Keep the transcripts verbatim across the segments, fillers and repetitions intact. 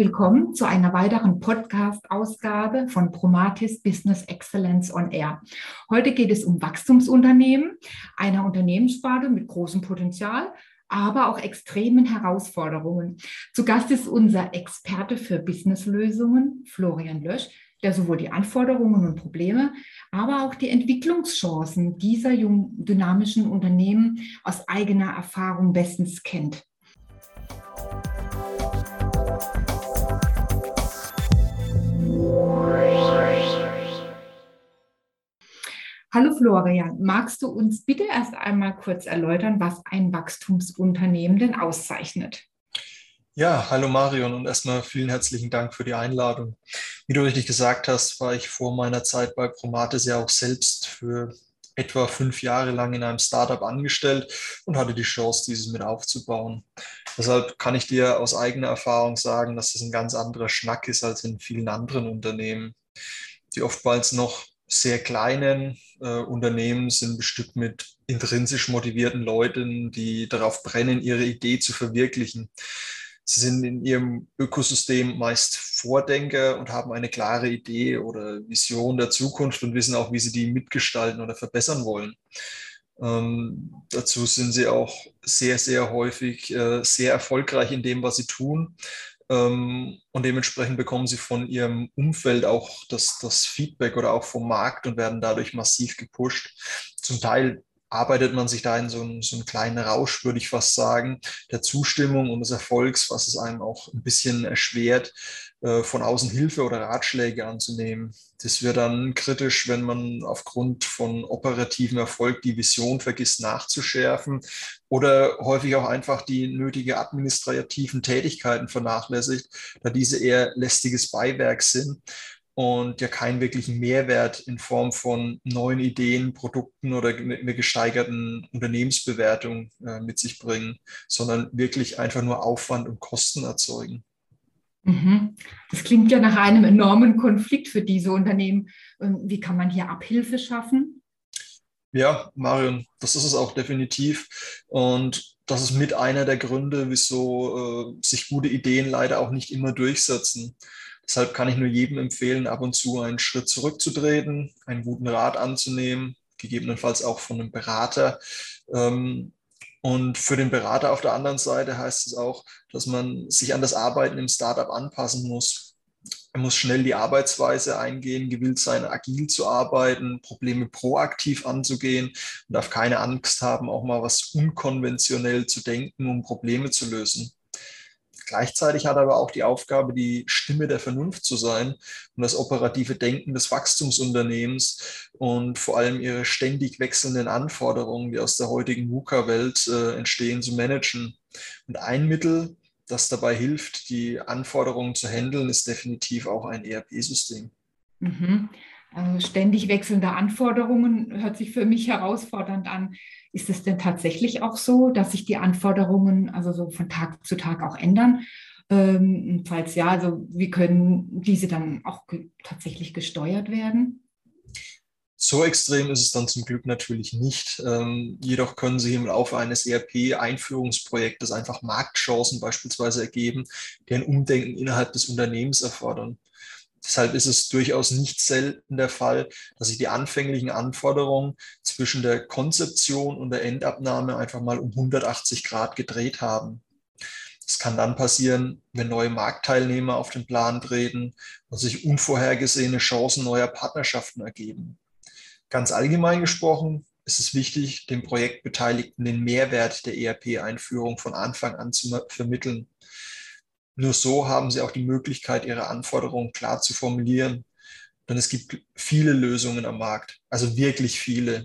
willkommen zu einer weiteren Podcast-Ausgabe von Promatis Business Excellence on Air. Heute geht es um Wachstumsunternehmen, einer Unternehmenssparte mit großem Potenzial, aber auch extremen Herausforderungen. Zu Gast ist unser Experte für Businesslösungen, Florian Lösch, der sowohl die Anforderungen und Probleme, aber auch die Entwicklungschancen dieser jungen, dynamischen Unternehmen aus eigener Erfahrung bestens kennt. Hallo Florian, magst du uns bitte erst einmal kurz erläutern, was ein Wachstumsunternehmen denn auszeichnet? Ja, hallo Marion und erstmal vielen herzlichen Dank für die Einladung. Wie du richtig gesagt hast, war ich vor meiner Zeit bei Promatis ja auch selbst für etwa fünf Jahre lang in einem Startup angestellt und hatte die Chance, dieses mit aufzubauen. Deshalb kann ich dir aus eigener Erfahrung sagen, dass das ein ganz anderer Schnack ist als in vielen anderen Unternehmen. Die oftmals noch sehr kleinen äh, Unternehmen sind bestückt mit intrinsisch motivierten Leuten, die darauf brennen, ihre Idee zu verwirklichen. Sie sind in ihrem Ökosystem meist Vordenker und haben eine klare Idee oder Vision der Zukunft und wissen auch, wie sie die mitgestalten oder verbessern wollen. Ähm, dazu sind sie auch sehr, sehr häufig äh, sehr erfolgreich in dem, was sie tun. Ähm, und dementsprechend bekommen sie von ihrem Umfeld auch das, das Feedback oder auch vom Markt und werden dadurch massiv gepusht. Zum Teil arbeitet man sich da in so einen, so einen kleinen Rausch, würde ich fast sagen, der Zustimmung und des Erfolgs, was es einem auch ein bisschen erschwert, äh, von außen Hilfe oder Ratschläge anzunehmen. Das wird dann kritisch, wenn man aufgrund von operativem Erfolg die Vision vergisst nachzuschärfen oder häufig auch einfach die nötige administrativen Tätigkeiten vernachlässigt, da diese eher lästiges Beiwerk sind und ja keinen wirklichen Mehrwert in Form von neuen Ideen, Produkten oder einer gesteigerten Unternehmensbewertung äh, mit sich bringen, sondern wirklich einfach nur Aufwand und Kosten erzeugen. Mhm. Das klingt ja nach einem enormen Konflikt für diese Unternehmen. Wie kann man hier Abhilfe schaffen? Ja, Marion, das ist es auch definitiv. Und das ist mit einer der Gründe, wieso äh, sich gute Ideen leider auch nicht immer durchsetzen. Deshalb kann ich nur jedem empfehlen, ab und zu einen Schritt zurückzutreten, einen guten Rat anzunehmen, gegebenenfalls auch von einem Berater. Ähm, und für den Berater auf der anderen Seite heißt es auch, dass man sich an das Arbeiten im Startup anpassen muss. Er muss schnell die Arbeitsweise eingehen, gewillt sein, agil zu arbeiten, Probleme proaktiv anzugehen und darf keine Angst haben, auch mal was unkonventionell zu denken, um Probleme zu lösen. Gleichzeitig hat er aber auch die Aufgabe, die Stimme der Vernunft zu sein und das operative Denken des Wachstumsunternehmens und vor allem ihre ständig wechselnden Anforderungen, die aus der heutigen VUCA-Welt äh, entstehen, zu managen. Und ein Mittel, das dabei hilft, die Anforderungen zu handeln, ist definitiv auch ein E R P-System. Mhm. Also ständig wechselnde Anforderungen hört sich für mich herausfordernd an. Ist es denn tatsächlich auch so, dass sich die Anforderungen also so von Tag zu Tag auch ändern? Ähm, falls ja, also wie können diese dann auch ge- tatsächlich gesteuert werden? So extrem ist es dann zum Glück natürlich nicht. Ähm, jedoch können sich im Laufe eines E R P-Einführungsprojektes einfach Marktchancen beispielsweise ergeben, die ein Umdenken innerhalb des Unternehmens erfordern. Deshalb ist es durchaus nicht selten der Fall, dass sich die anfänglichen Anforderungen zwischen der Konzeption und der Endabnahme einfach mal um hundertachtzig Grad gedreht haben. Das kann dann passieren, wenn neue Marktteilnehmer auf den Plan treten und sich unvorhergesehene Chancen neuer Partnerschaften ergeben. Ganz allgemein gesprochen ist es wichtig, den Projektbeteiligten den Mehrwert der E R P-Einführung von Anfang an zu vermitteln. Nur so haben sie auch die Möglichkeit, ihre Anforderungen klar zu formulieren. Denn es gibt viele Lösungen am Markt, also wirklich viele,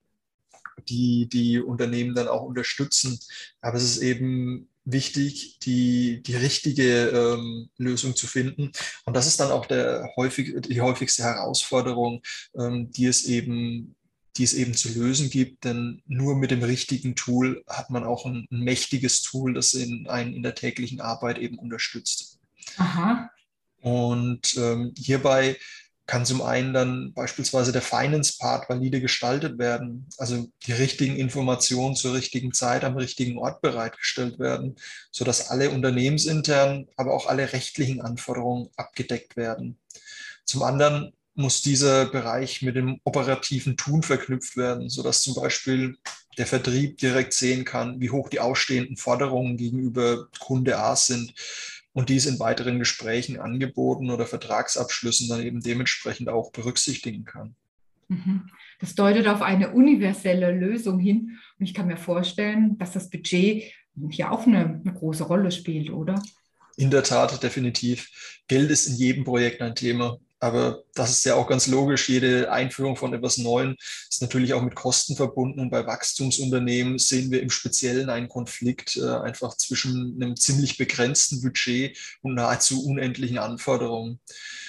die die Unternehmen dann auch unterstützen. Aber es ist eben wichtig, die, die richtige ähm, Lösung zu finden. Und das ist dann auch der häufig, die häufigste Herausforderung, ähm, die es eben die es eben zu lösen gibt, denn nur mit dem richtigen Tool hat man auch ein, ein mächtiges Tool, das in, einen in der täglichen Arbeit eben unterstützt. Aha. Und ähm, hierbei kann zum einen dann beispielsweise der Finance-Part valide gestaltet werden, also die richtigen Informationen zur richtigen Zeit am richtigen Ort bereitgestellt werden, sodass alle unternehmensinternen, aber auch alle rechtlichen Anforderungen abgedeckt werden. Zum anderen muss dieser Bereich mit dem operativen Tun verknüpft werden, sodass zum Beispiel der Vertrieb direkt sehen kann, wie hoch die ausstehenden Forderungen gegenüber Kunde A sind und dies in weiteren Gesprächen, Angeboten oder Vertragsabschlüssen dann eben dementsprechend auch berücksichtigen kann. Das deutet auf eine universelle Lösung hin. Und ich kann mir vorstellen, dass das Budget hier auch eine, eine große Rolle spielt, oder? In der Tat, definitiv. Geld ist in jedem Projekt ein Thema. Aber das ist ja auch ganz logisch. Jede Einführung von etwas Neuem ist natürlich auch mit Kosten verbunden. Und bei Wachstumsunternehmen sehen wir im Speziellen einen Konflikt äh, einfach zwischen einem ziemlich begrenzten Budget und nahezu unendlichen Anforderungen.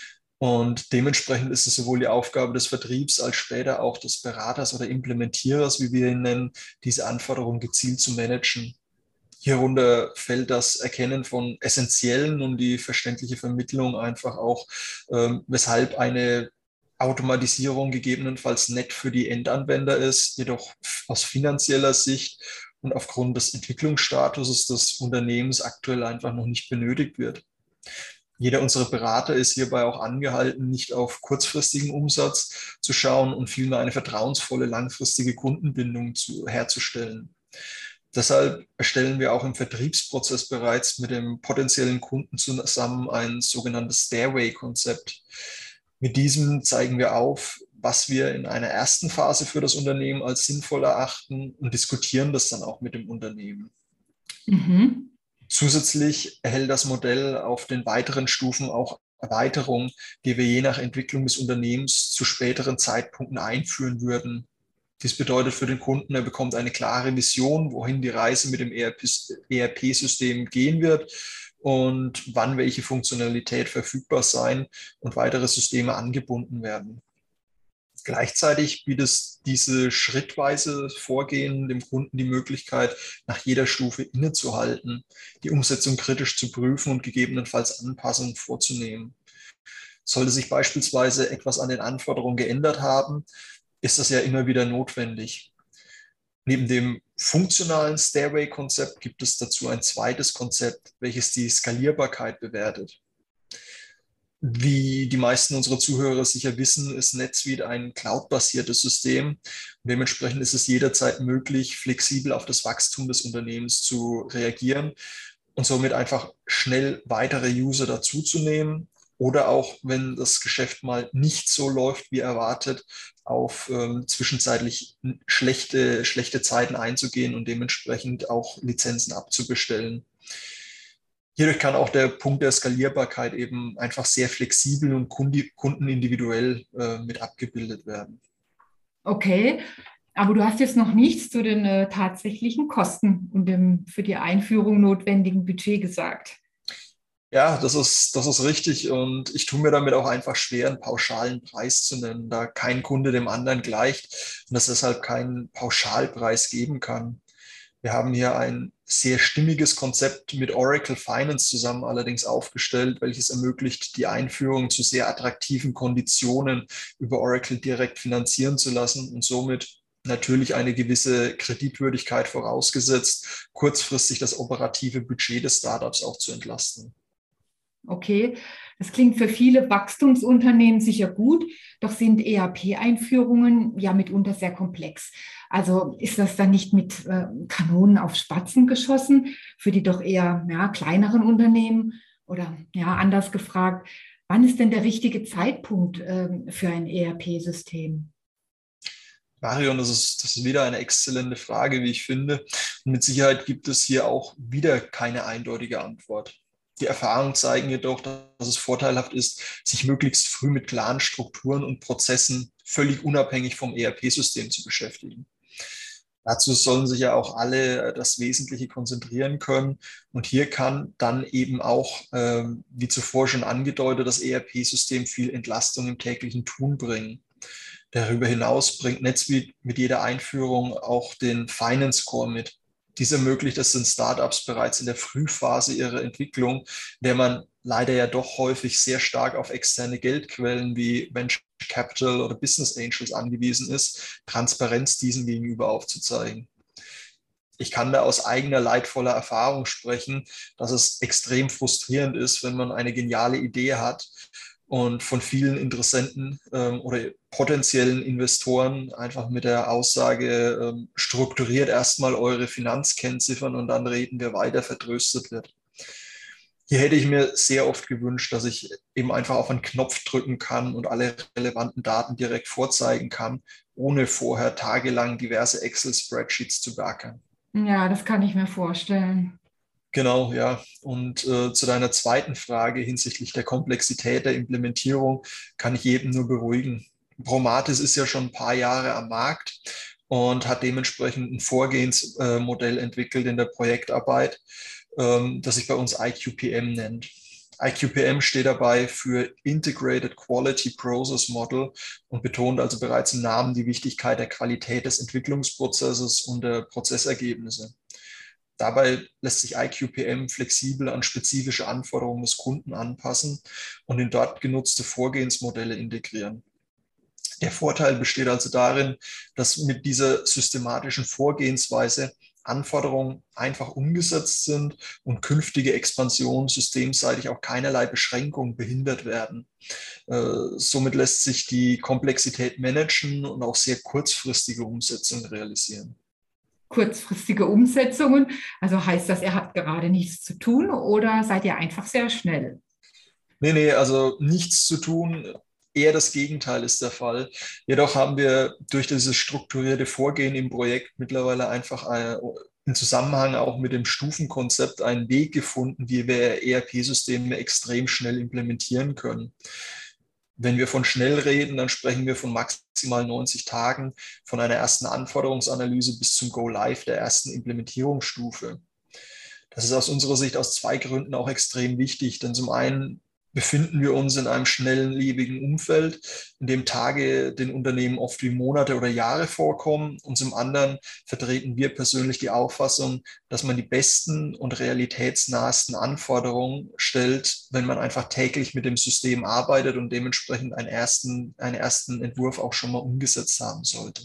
Und dementsprechend ist es sowohl die Aufgabe des Vertriebs als später auch des Beraters oder Implementierers, wie wir ihn nennen, diese Anforderungen gezielt zu managen. Hierunter fällt das Erkennen von Essentiellen und die verständliche Vermittlung einfach auch, ähm, weshalb eine Automatisierung gegebenenfalls nett für die Endanwender ist, jedoch aus finanzieller Sicht und aufgrund des Entwicklungsstatuses des Unternehmens aktuell einfach noch nicht benötigt wird. Jeder unserer Berater ist hierbei auch angehalten, nicht auf kurzfristigen Umsatz zu schauen und vielmehr eine vertrauensvolle, langfristige Kundenbindung zu, herzustellen. Deshalb erstellen wir auch im Vertriebsprozess bereits mit dem potenziellen Kunden zusammen ein sogenanntes Stairway-Konzept. Mit diesem zeigen wir auf, was wir in einer ersten Phase für das Unternehmen als sinnvoll erachten und diskutieren das dann auch mit dem Unternehmen. Mhm. Zusätzlich erhält das Modell auf den weiteren Stufen auch Erweiterungen, die wir je nach Entwicklung des Unternehmens zu späteren Zeitpunkten einführen würden. Dies bedeutet für den Kunden, er bekommt eine klare Vision, wohin die Reise mit dem E R P-System gehen wird und wann welche Funktionalität verfügbar sein und weitere Systeme angebunden werden. Gleichzeitig bietet diese schrittweise Vorgehen dem Kunden die Möglichkeit, nach jeder Stufe innezuhalten, die Umsetzung kritisch zu prüfen und gegebenenfalls Anpassungen vorzunehmen. Sollte sich beispielsweise etwas an den Anforderungen geändert haben, ist das ja immer wieder notwendig. Neben dem funktionalen Stairway-Konzept gibt es dazu ein zweites Konzept, welches die Skalierbarkeit bewertet. Wie die meisten unserer Zuhörer sicher wissen, ist NetSuite ein cloud-basiertes System. Dementsprechend ist es jederzeit möglich, flexibel auf das Wachstum des Unternehmens zu reagieren und somit einfach schnell weitere User dazuzunehmen. Oder auch, wenn das Geschäft mal nicht so läuft, wie erwartet, auf ähm, zwischenzeitlich schlechte, schlechte Zeiten einzugehen und dementsprechend auch Lizenzen abzubestellen. Hierdurch kann auch der Punkt der Skalierbarkeit eben einfach sehr flexibel und kundenindividuell äh, mit abgebildet werden. Okay, aber du hast jetzt noch nichts zu den äh, tatsächlichen Kosten und dem für die Einführung notwendigen Budget gesagt. Ja, das ist, das ist richtig und ich tue mir damit auch einfach schwer, einen pauschalen Preis zu nennen, da kein Kunde dem anderen gleicht und es deshalb keinen Pauschalpreis geben kann. Wir haben hier ein sehr stimmiges Konzept mit Oracle Finance zusammen allerdings aufgestellt, welches ermöglicht, die Einführung zu sehr attraktiven Konditionen über Oracle direkt finanzieren zu lassen und somit natürlich eine gewisse Kreditwürdigkeit vorausgesetzt, kurzfristig das operative Budget des Startups auch zu entlasten. Okay, das klingt für viele Wachstumsunternehmen sicher gut, doch sind E R P-Einführungen ja mitunter sehr komplex. Also ist das dann nicht mit äh, Kanonen auf Spatzen geschossen für die doch eher ja, kleineren Unternehmen? Oder ja, anders gefragt, wann ist denn der richtige Zeitpunkt äh, für ein E R P-System? Marion, das ist, das ist wieder eine exzellente Frage, wie ich finde. Und mit Sicherheit gibt es hier auch wieder keine eindeutige Antwort. Die Erfahrungen zeigen jedoch, dass es vorteilhaft ist, sich möglichst früh mit klaren Strukturen und Prozessen völlig unabhängig vom E R P-System zu beschäftigen. Dazu sollen sich ja auch alle das Wesentliche konzentrieren können. Und hier kann dann eben auch, ähm, wie zuvor schon angedeutet, das E R P-System viel Entlastung im täglichen Tun bringen. Darüber hinaus bringt NetSuite mit jeder Einführung auch den Finance Core mit. Dies ermöglicht es den Startups bereits in der Frühphase ihrer Entwicklung, in der man leider ja doch häufig sehr stark auf externe Geldquellen wie Venture Capital oder Business Angels angewiesen ist, Transparenz diesen gegenüber aufzuzeigen. Ich kann da aus eigener leidvoller Erfahrung sprechen, dass es extrem frustrierend ist, wenn man eine geniale Idee hat und von vielen Interessenten ähm, oder potenziellen Investoren einfach mit der Aussage ähm, strukturiert erstmal eure Finanzkennziffern und dann reden wir weiter, vertröstet wird. Hier hätte ich mir sehr oft gewünscht, dass ich eben einfach auf einen Knopf drücken kann und alle relevanten Daten direkt vorzeigen kann, ohne vorher tagelang diverse Excel-Spreadsheets zu beackern. Ja, das kann ich mir vorstellen. Genau, ja. Und äh, zu deiner zweiten Frage hinsichtlich der Komplexität der Implementierung kann ich jedem nur beruhigen. Promatis ist ja schon ein paar Jahre am Markt und hat dementsprechend ein Vorgehensmodell äh, entwickelt in der Projektarbeit, ähm, das sich bei uns I Q P M nennt. I Q P M steht dabei für Integrated Quality Process Model und betont also bereits im Namen die Wichtigkeit der Qualität des Entwicklungsprozesses und der Prozessergebnisse. Dabei lässt sich I Q P M flexibel an spezifische Anforderungen des Kunden anpassen und in dort genutzte Vorgehensmodelle integrieren. Der Vorteil besteht also darin, dass mit dieser systematischen Vorgehensweise Anforderungen einfach umgesetzt sind und künftige Expansionen systemseitig auch keinerlei Beschränkungen behindert werden. Äh, somit lässt sich die Komplexität managen und auch sehr kurzfristige Umsetzungen realisieren. Kurzfristige Umsetzungen, also heißt das, er hat gerade nichts zu tun oder seid ihr einfach sehr schnell? Nee, nee, also nichts zu tun. Eher das Gegenteil ist der Fall. Jedoch haben wir durch dieses strukturierte Vorgehen im Projekt mittlerweile einfach ein, im Zusammenhang auch mit dem Stufenkonzept einen Weg gefunden, wie wir E R P-Systeme extrem schnell implementieren können. Wenn wir von schnell reden, dann sprechen wir von maximal neunzig Tagen, von einer ersten Anforderungsanalyse bis zum Go-Live der ersten Implementierungsstufe. Das ist aus unserer Sicht aus zwei Gründen auch extrem wichtig, denn zum einen befinden wir uns in einem schnelllebigen Umfeld, in dem Tage den Unternehmen oft wie Monate oder Jahre vorkommen. Und zum anderen vertreten wir persönlich die Auffassung, dass man die besten und realitätsnahsten Anforderungen stellt, wenn man einfach täglich mit dem System arbeitet und dementsprechend einen ersten, einen ersten Entwurf auch schon mal umgesetzt haben sollte.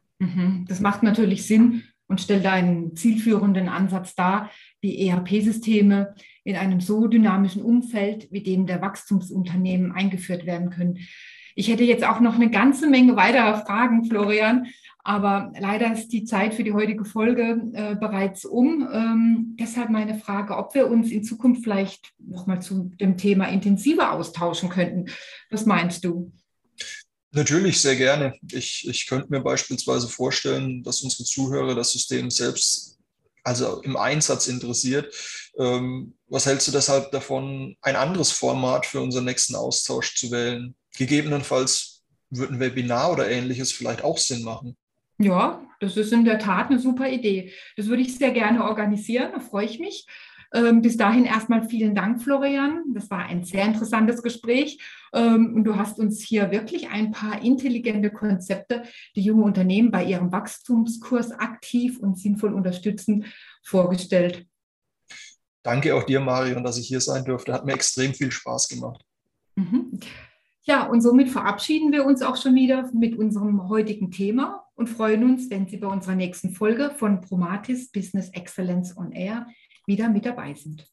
Das macht natürlich Sinn und stellt einen zielführenden Ansatz dar, die E R P-Systeme in einem so dynamischen Umfeld wie dem der Wachstumsunternehmen eingeführt werden können. Ich hätte jetzt auch noch eine ganze Menge weiterer Fragen, Florian, aber leider ist die Zeit für die heutige Folge äh, bereits um. Ähm, deshalb meine Frage, ob wir uns in Zukunft vielleicht nochmal zu dem Thema intensiver austauschen könnten. Was meinst du? Natürlich, sehr gerne. Ich, ich könnte mir beispielsweise vorstellen, dass unsere Zuhörer das System selbst, also im Einsatz interessiert. Ähm, was hältst du deshalb davon, ein anderes Format für unseren nächsten Austausch zu wählen? Gegebenenfalls würde ein Webinar oder Ähnliches vielleicht auch Sinn machen. Ja, das ist in der Tat eine super Idee. Das würde ich sehr gerne organisieren, da freue ich mich. Ähm, bis dahin erstmal vielen Dank, Florian. Das war ein sehr interessantes Gespräch. Ähm, und du hast uns hier wirklich ein paar intelligente Konzepte, die junge Unternehmen bei ihrem Wachstumskurs aktiv und sinnvoll unterstützen, vorgestellt. Danke auch dir, Marion, dass ich hier sein durfte. Hat mir extrem viel Spaß gemacht. Mhm. Ja, und somit verabschieden wir uns auch schon wieder mit unserem heutigen Thema und freuen uns, wenn Sie bei unserer nächsten Folge von Promatis Business Excellence on Air wieder mit dabei sind.